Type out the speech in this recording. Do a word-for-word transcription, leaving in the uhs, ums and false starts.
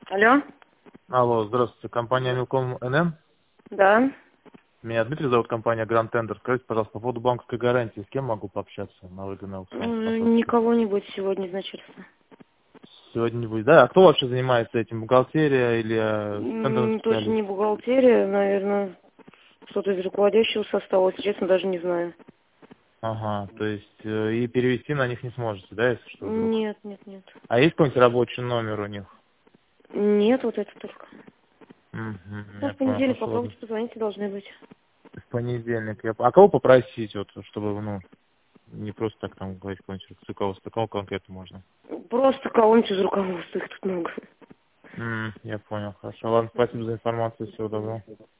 Алло? Алло, здравствуйте. Компания Милком эн эн. Да. Меня Дмитрий зовут, компания Grand Tender. Скажите, пожалуйста, по поводу банковской гарантии, с кем могу пообщаться на выгодный аукцион? М, Никого не будет сегодня, значит. Сегодня не будет. Да, а кто вообще занимается этим? Бухгалтерия или э, тендерный М, Точно специалист? не бухгалтерия, наверное, кто-то из руководящего состава, если честно, даже не знаю. Ага, то есть э, и перевести на них не сможете, да, если что вдруг? Нет, нет, нет. А есть какой-нибудь рабочий номер у них? Нет, вот это только. Угу, Ну, я в понял, понедельник хорошо, ладно. попробуйте позвоните, должны быть. В понедельник. Я... А кого попросить, вот, чтобы, ну, не просто так там говорить какой-нибудь, с кого, с какого конкретно можно? Просто кого-нибудь из руководства, их тут много. М, я понял, хорошо. Ладно, спасибо за информацию, всего доброго.